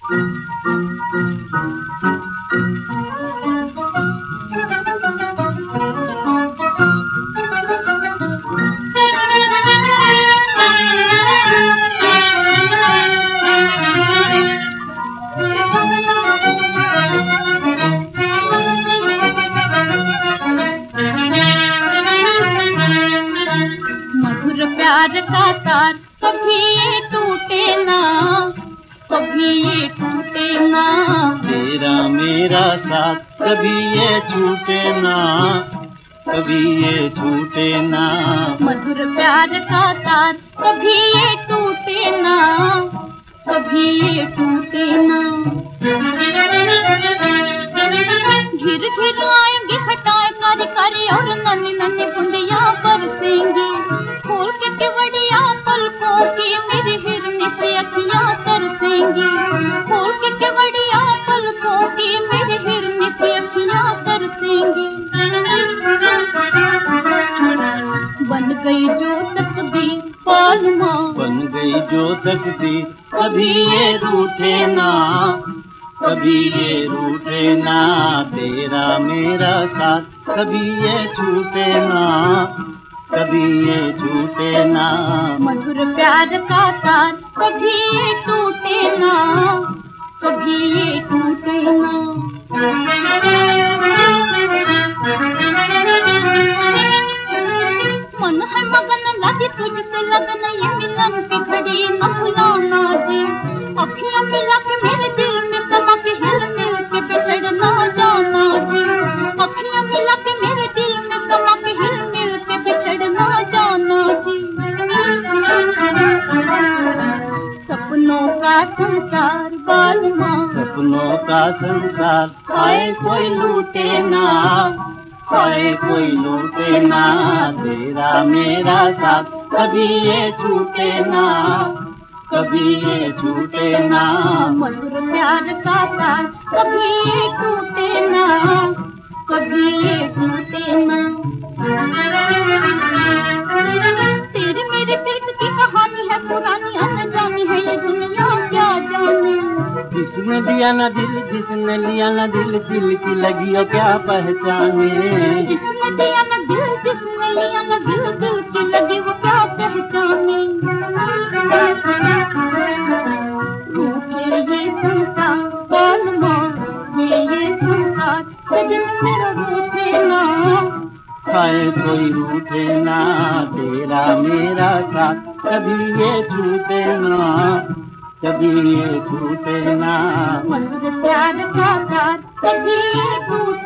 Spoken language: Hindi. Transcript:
मधुर प्यार का तार कभी ये टूटे ना, कभी ये टूटे ना। तेरा मेरा साथ कभी ये छूटे ना, कभी ये छूटे ना। मधुर प्यार का तार कभी ये टूटे ना, कभी ये टूटे ना। घिर घिर आएंगे हटाए कारी कारी और नन्ही नन्ही बूंदियां बरसेंगी। खोल के केवड़िया पलकों की मेरी हिरनी से अखियां तरसेंगी। खोल के केवड़िया पलकों की मेरी हिरनी से अखियां तरसेंगी। बन गई जो तकदीर पालमा, बन गई जो तकदीर कभी ये रूठे ना, कभी ये रूठे ना। तेरा मेरा साथ कभी ये छूटे ना, कभी ये छूटे ना। मधुर प्यार का तार कभी ये टूटे ना, कभी ये टूटे ना। मन है मगन लगी तुझसे लगन, ये मिलन की घड़ी न भुलाना जी। अखियां मिला के मेरे दिल में समा के हिल मिल के बिछड़ ना जाना जी। अखियां मिला के मेरे दिल में समा के हिल मिल के बिछड़ ना जाना जी। सपनों का संसार बालमा, सपनों का संसार आए कोई लूटे ना, आए कोई लूटे ना। तेरा मेरा साथ कभी ये छूटे ना, कभी ये छूटे ना। मधुर प्यार का तार कभी ये टूटे ना, कभी ये टूटे ना। तेरे मेरे प्रीत की कहानी है पुरानी, अनजानी है ये दुनिया क्या जाने। जिसने दिया ना दिल, जिसने लिया ना दिल, दिल की लगी हो क्या पहचाने। जिसने दिया ना दिल, जिसने लिया ना दिल, दिल की लगी वो क्या पहचाने। रूठे ये संसार बालमा, ये संसार कभी मेरा रूठे ना। आए कोई रूठे ना, तेरा मेरा साथ कभी ये छूटे ना, कभी ये छूटे ना। मधुर प्यार का तार कभी ये टूटे